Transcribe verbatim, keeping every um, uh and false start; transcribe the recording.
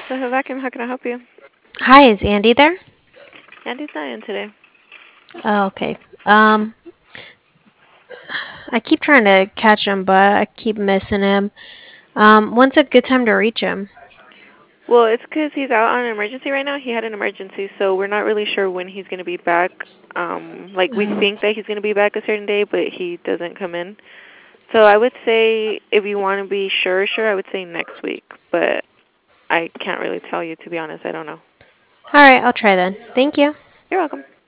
So, Vacuum, how can I help you? Hi, is Andy there? Andy's not in today. Oh, okay. Um, I keep trying to catch him, but I keep missing him. Um, when's a good time to reach him? Well, it's 'cause he's out on an emergency right now. He had an emergency, so we're not really sure when he's going to be back. Um, like, we Oh, think that he's going to be back a certain day, but he doesn't come in. So I would say if you want to be sure, sure, I would say next week. But I can't really tell you, to be honest. I don't know. all right, I'll try then. Thank you. You're welcome.